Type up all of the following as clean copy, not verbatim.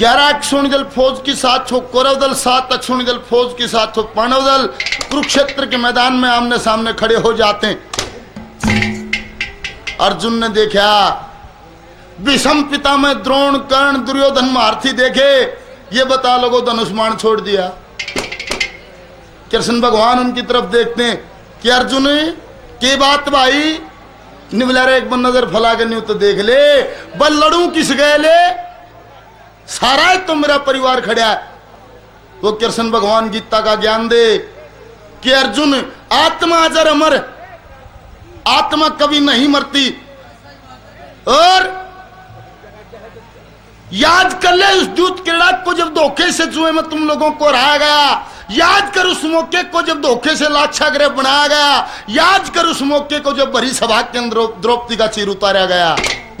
11 अक्षोणी दल फौज के साथ हो कौरव दल, 7 अक्षोणी दल फौज के साथ हो पांडव दल कुरुक्षेत्र के मैदान में आमने सामने खड़े हो जाते हैं। अर्जुन ने देखा, विषम पिता में द्रोण कर्ण दुर्योधन महारथी देखे, ये बता लोगों धनुष्मान छोड़ दिया। कृष्ण भगवान उनकी तरफ देखते हैं कि अर्जुन के बात भाई निवला रे, एक बार नजर फैला के नहीं तो देख ले, बल लड़ू किस गए ले, सारा है तो मेरा परिवार खड़ा है। वो कृष्ण भगवान गीता का ज्ञान दे कि अर्जुन आत्मा अजर अमर, आत्मा कभी नहीं मरती, और याद कर ले उस दूत क्रीड़ा को जब धोखे से जुए में तुम लोगों को हराया गया, याद कर उस मौके को जब धोखे से लाक्षागृह बनाया गया, याद कर उस मौके को जब भरी सभा के अंदर द्रौपदी का चीर उतारा गया।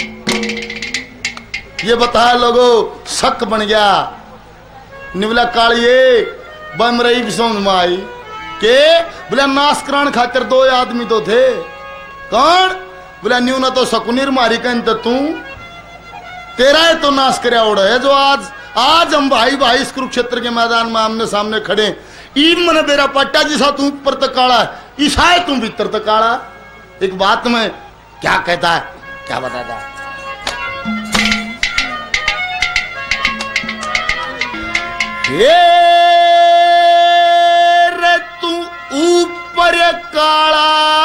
ये बताया लोगों, शक बन गया। निवला कालिए बम रही भी समझ में आई के बोला नाशकरण खातिर 2 आदमी तो थे, कौन? बोला न्यू ना तो शकुनीर मारी कहीं तो तू, तेरा है तो नाश करया उड़ा है जो आज हम भाई भाई इस कुरुक्षेत्र के मैदान में आमने सामने खड़े। ईद मन बेरा पट्टा जिसा तू ऊपर तक काला, ईसा है तू भीतर तक काला। एक बात में क्या कहता है, क्या बताता है? रे तू ऊपर काला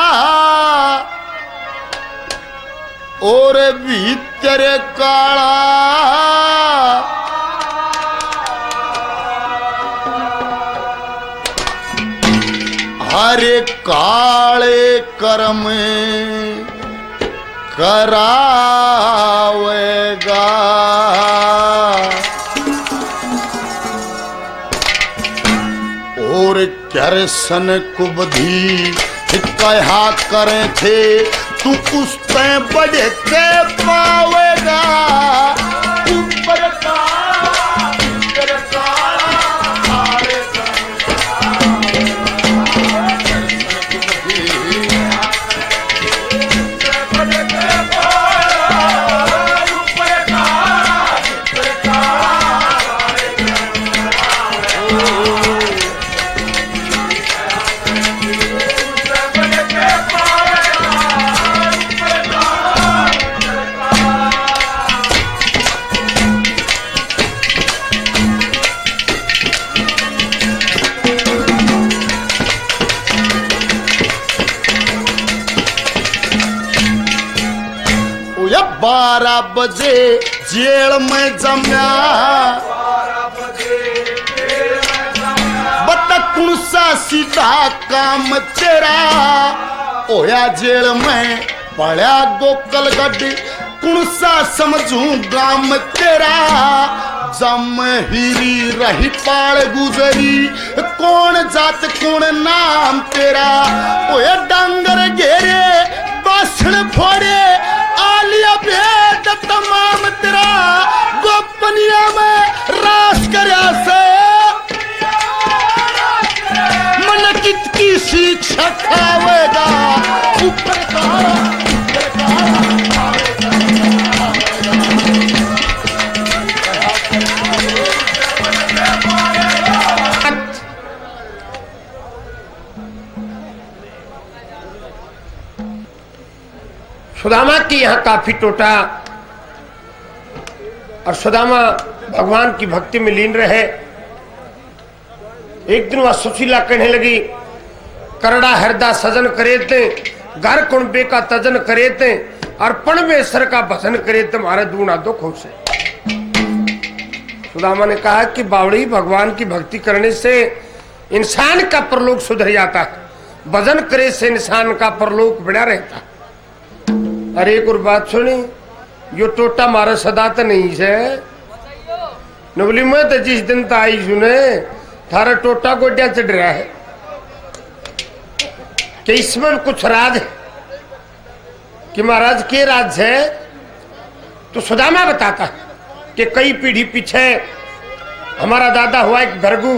और भीतर काला, हरे काले कर्म करावेगा, और कृष्ण कुबधी कहा करे थे, तू उस पे बढ़ के पावेगा। ऊपर बारह बजे जेल में जम्या, बता कौन सा सीधा काम तेरा, ओया जेल में पड़ा गोकल गड्डी, कौन सा समझू गाम तेरा, जम हीरी रही पाड़ गुजरी, कौन जात कौन नाम तेरा, ओया डांगर घेरे बासण फोड़े, आलिया भेद तमाम तेरा, गोपनिया में रास करया से, मन कित की शिक्षा खावेगा। ऊपर सुदामा की यहाँ काफी टोटा, और सुदामा भगवान की भक्ति में लीन रहे। एक दिन वह सुशीला कहने लगी, करड़ा हृदय सजन करे थे, घर कुंबे का तजन करे थे, अर्पण में सर का भजन करे तुम्हारे दूना दुख हो से। सुदामा ने कहा कि बावड़ी, भगवान की भक्ति करने से इंसान का परलोक सुधर जाता है, भजन करे से इंसान का परलोक बना रहता है। अरे एक और बात सुनी, यो टोटा मारा सदा तो नहीं से नबली में तो जिस दिन आई सुने थारा टोटा गोड्या चढ़ रहा है कि इसमें कुछ राज है कि महाराज के राज है। तो सुदामा बताता है कि कई पीढ़ी पीछे हमारा दादा हुआ एक भृगु,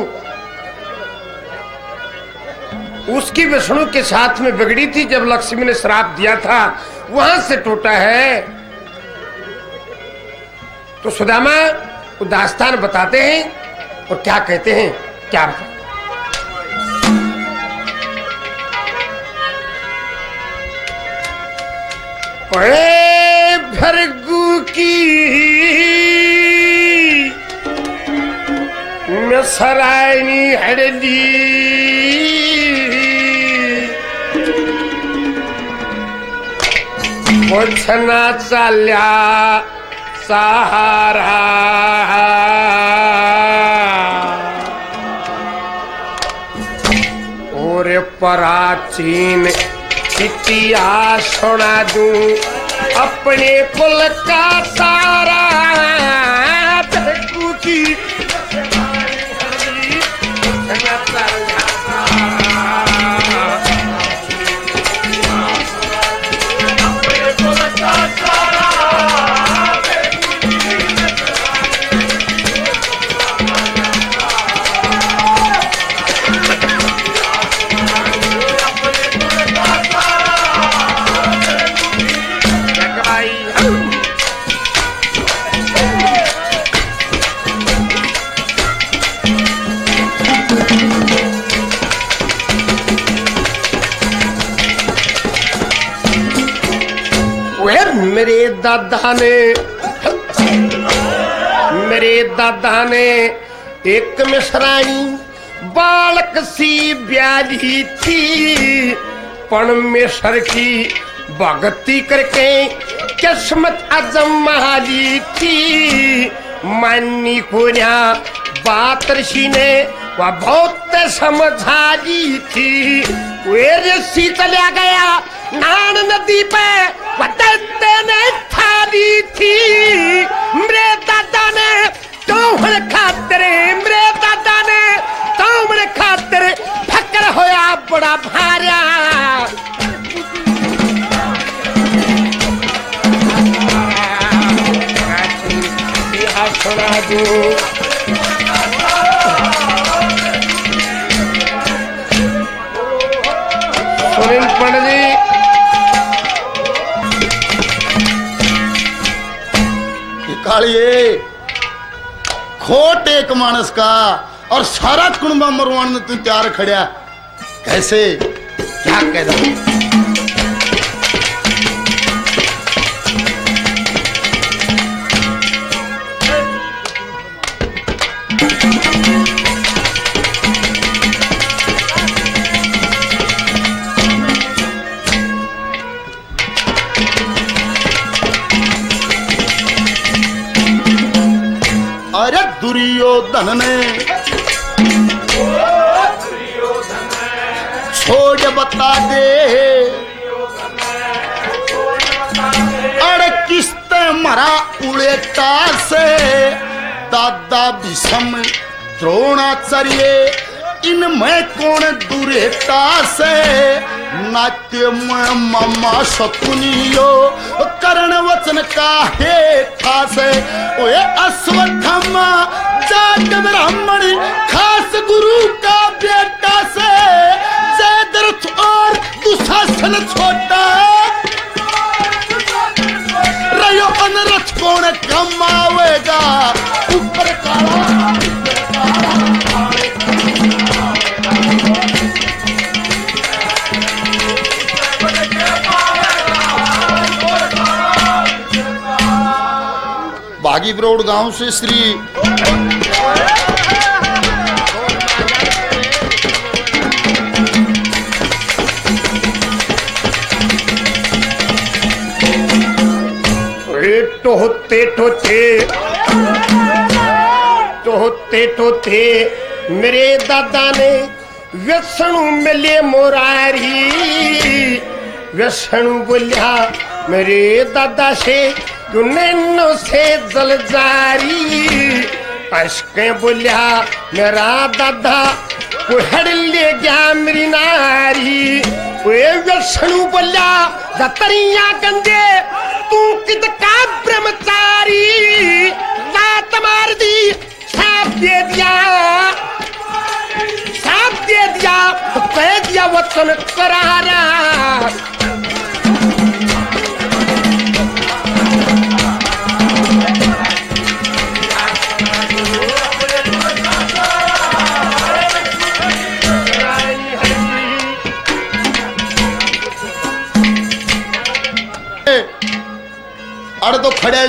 उसकी विष्णु के साथ में बिगड़ी थी जब लक्ष्मी ने श्राप दिया था, वहां से टोटा है। तो सुदामा वो दास्तान बताते हैं और क्या कहते हैं, क्या बताते हैं। भरगू की मैं सरायनी हड़ली पोछना चाल्या सहारा और प्राचीन इतिहास सुना दूं अपने कुल का सारा। भरगू की मेरे दादा ने एक मिसरानी बालक सी ब्याजी थी, परमेश्वर की भक्ति करके किस्मत आजमाली थी। मानी कोन्या बात ऋषि ने वह बहुत समझा ली थी। वे ऋषि चला गया नान नदी पे ने थाली थी। मेरे दादा ने तुम्हारे खातिर, मेरे दादा ने तुम्हारे खातिर फकर होया बड़ा भारा। सुना दो सुनील पंडित जी, कालिए खोट एक मानस का और सारा कुणबा मरवान में तू तैयार खड़ा, कैसे क्या कह रहा? अरे दुर्योधन ने छोड़ बता दे, अरे किस्ते मरा उड़ेटा से दादा भीष्म द्रोणाचार्य, इनमें कौन दुरेता से? नाट्य में मामा शकुनियो कर्ण वचन का है खास। ओए अश्वत्थामा जाट ब्राह्मण खास गुरु का बेटा से। जयद्रथ और दुशासन छोटा रयो अनरथ कौन कमावेगा? ऊपर काला बागी ब्रोड गांव से श्री टोते मेरे दादा ने व्यसनु मिले मोरारी। व्यसनु बोलिया मेरे दादा से नैनो से जल जारी। अश्के बोलिया मेरा दादा कुहड़ ले गया मेरी नारी। वे व्यसनु बोलिया दतरिया गंदे तू कित का ब्रह्मचारी। रात मार दी साफ दे दिया, साफ दे दिया तो कह दिया वचन करारा।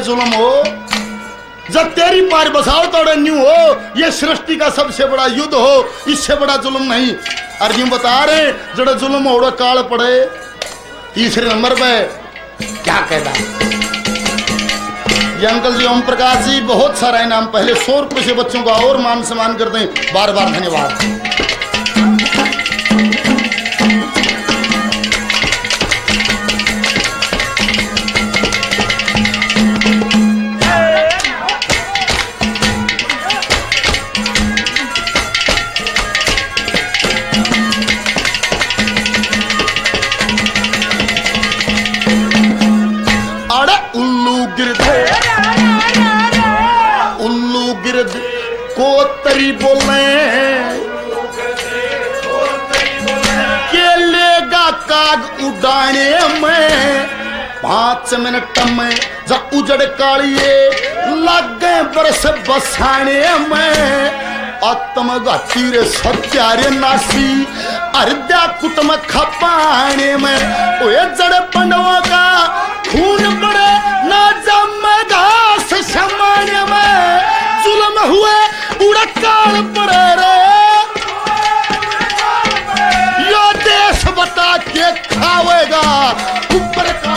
जुल्म हो, जब तेरी पार बसाओ तोड़े न्यू हो, ये सृष्टि का सबसे बड़ा युद्ध हो, इससे बड़ा जुल्म नहीं। और यूं बता रहे जड़ा जुल्म हो काल पड़े। तीसरे नंबर पे क्या कहता ये अंकल जी ओम प्रकाश जी, बहुत सारा इनाम। पहले 100 रुपये से बच्चों का और मान सम्मान करते हैं, बार बार धन्यवाद। कोतरी बोले के लेगा काग उड़ाने में 5 मिनट में, जब उजड़ कालिए लग गए बरस बसाने में। आत्मघाती रे सत्यारे नासी अर्ध्या कुटुंब खपाने में, ओए जड़ पंडवों का खून पड़े ना जम घास समाने में। जुल्म हुए उड़काल पड़े रे, यो देश बता के खावेगा ऊपर का।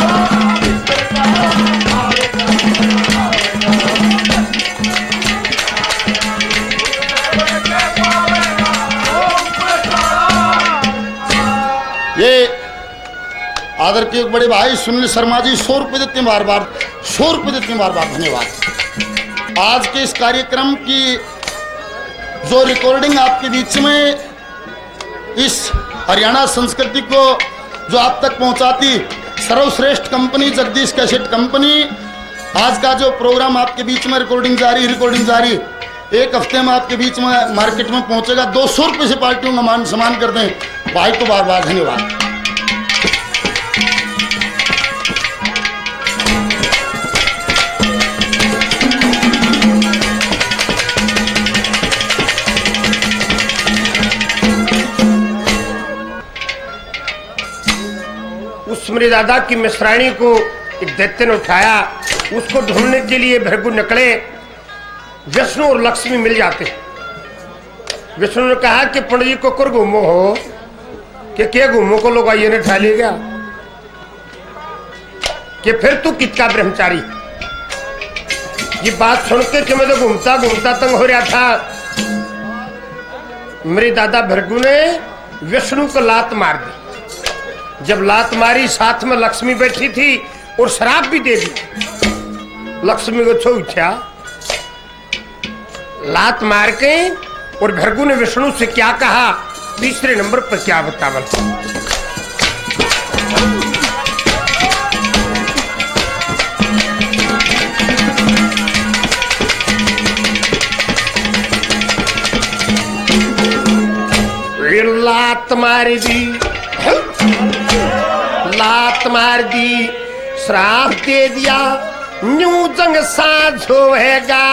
ये आदर के बड़े भाई सुनील शर्मा जी 100 रुपये देते हैं बार बार, 100 रुपये देते हैं बार बार, धन्यवाद। आज के इस कार्यक्रम की जो रिकॉर्डिंग आपके बीच में इस हरियाणा संस्कृति को जो आप तक पहुंचाती सर्वश्रेष्ठ कंपनी जगदीश कैसेट कंपनी, आज का जो प्रोग्राम आपके बीच में रिकॉर्डिंग जारी 1 हफ्ते में आपके बीच में मार्केट में पहुंचेगा। 200 रुपये से पार्टियों का मान सम्मान करते हैं भाई को बार बार धन्यवाद। उस मेरे दादा की मिश्राणी को एक दैत्य ने उठाया, उसको ढूंढने के लिए भृगु निकले। विष्णु और लक्ष्मी मिल जाते। विष्णु ने कहा कि पंडित जी को कर घूमो हो कि क्या घूमो को लोग आइए ने ठा लेगा कि फिर तू कितना ब्रह्मचारी। ये बात सुन के कि मैं तो घूमता घूमता तंग हो रहा था, मेरे दादा भृगु ने विष्णु को लात मार दी। जब लात मारी साथ में लक्ष्मी बैठी थी और शराब भी दे दी। लक्ष्मी को छो उठा लात मार के, और भृगु ने विष्णु से क्या कहा, तीसरे नंबर पर क्या बतावल। लात मार दी, लात मार दी, श्राप दे दिया, न्यू जंग साझ होएगा।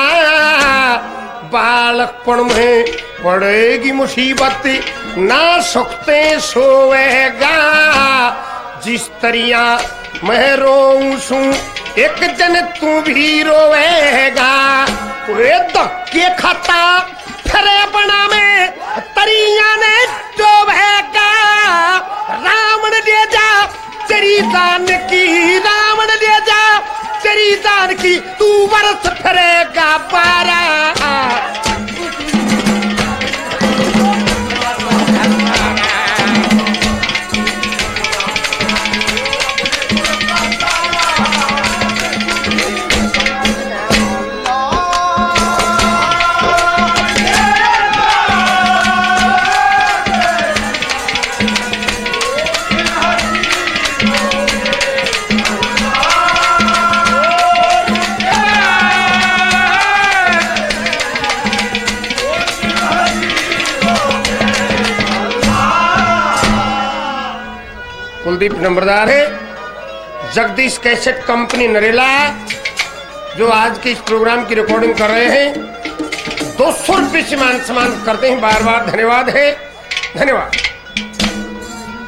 बालकपन में पड़ेगी मुसीबत, ना सुखते सोएगा। जिस तरिया मैं रोऊं एक दिन तू भी रोएगा। वे धक्के खाता खरे बना में तरिया ने डोबेगा। रावण ले जा तेरी दान की, रावण ले जा तेरी दान की, तू बरस फिरेगा पारा। कुलदीप नंबरदार है, जगदीश कैसेट कंपनी नरेला, जो आज के इस प्रोग्राम की रिकॉर्डिंग कर रहे हैं। 200 रुपये से मान सम्मान करते हैं, बार बार धन्यवाद है, धन्यवाद।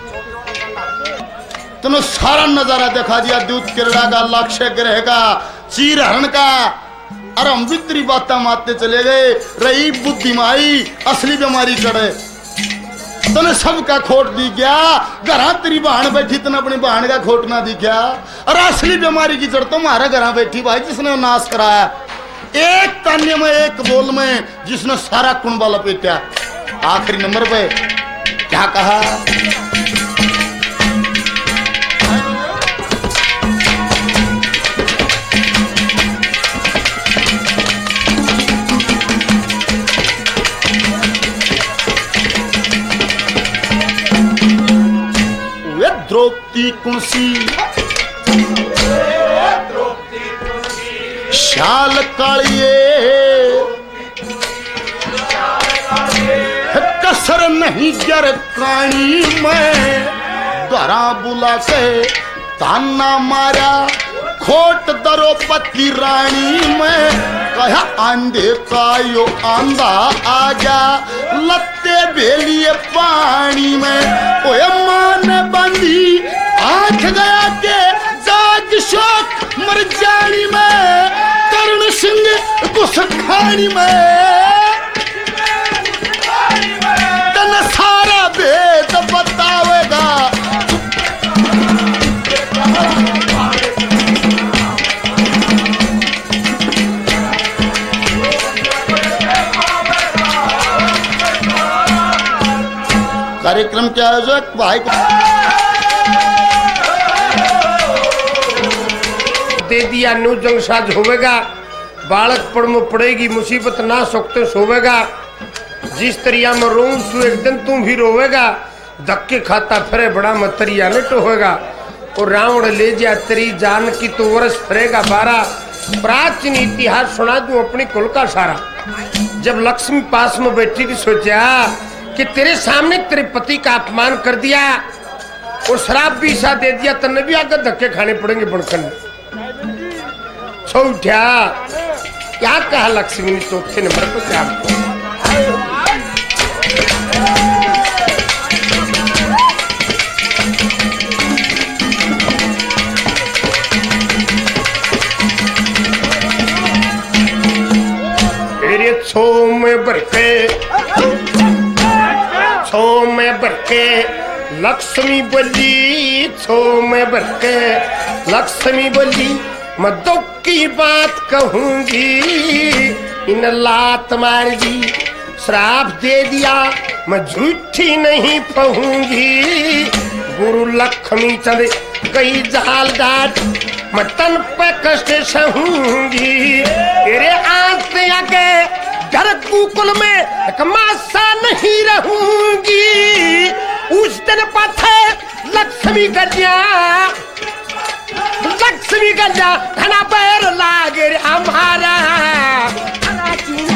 तुमने सारा नजारा दिखा दिया, दूध किरड़ा का, लक्ष्य ग्रह का, चीर हरण का। अरे हम भी तेरी बातें मारते चले गए, रही बुद्धि माई असली बीमारी चढ़े। तने सबका खोट दी गया, घर तेरी बहन बैठी तने अपनी बहन का खोट ना दी गया। और असली बीमारी की जड़ तो हमारे घर बैठी भाई जिसने नाश कराया, एक तान्य में एक बोल में जिसने सारा कुंबा लपेटा। आखिरी नंबर पे क्या कहा, द्रौपदी कुंसी शाल कालिए कसर नहीं गर कानी में, द्वारा बुला के ताना मारा खोट द्रौपदी रानी में। कहा आंधे का यो आंधा आ जा लत्ते बेलिए पानी में। ओए मान बंदी आंख गया के जाग शोक मर जानी में, कर्ण सिंह घुस खानी में। तन सारा भेद बतावेगा, कार्यक्रम के आयोजक भाई दे दिया नो जंग साज होवेगा, बालक पड़ में पड़ेगी मुसीबत ना सकते सोवेगा। जिस तरिया में रोऊं सु एक दिन तुम भी रोवेगा, धक्के खाता फिरे बड़ा मतरिया ने टोहेगा। और रावण ले जा तेरी जान की तो वर्ष फिरेगा 12। प्राचीन इतिहास सुना दूं अपनी कुल का सारा। जब लक्ष्मी पास में बैठी थी सोचा कि तेरे सामने तेरे पति का अपमान कर दिया और शराब भी ऐसा दे दिया, तन्ने भी आकर धक्के खाने पड़ेंगे बड़कन। सो उठा क्या कहा लक्ष्मी ने चौथे नंबर पर क्या, मेरे छो में बरके लक्ष्मी बोली, छो में बरके लक्ष्मी बोली, मैं दुख की बात कहूंगी इन लात मार दी। श्राप दे दिया मैं झूठी नहीं कहूंगी, गुरु लक्ष्मी चंद कई जाल डाट मैं तन पे कष्ट सहूंगी। तेरे आंसू आगे घर कुकुल में एक मासा नहीं रहूंगी। उस दिन पाथे लक्ष्मी गजा धना पैर लागे हमारा।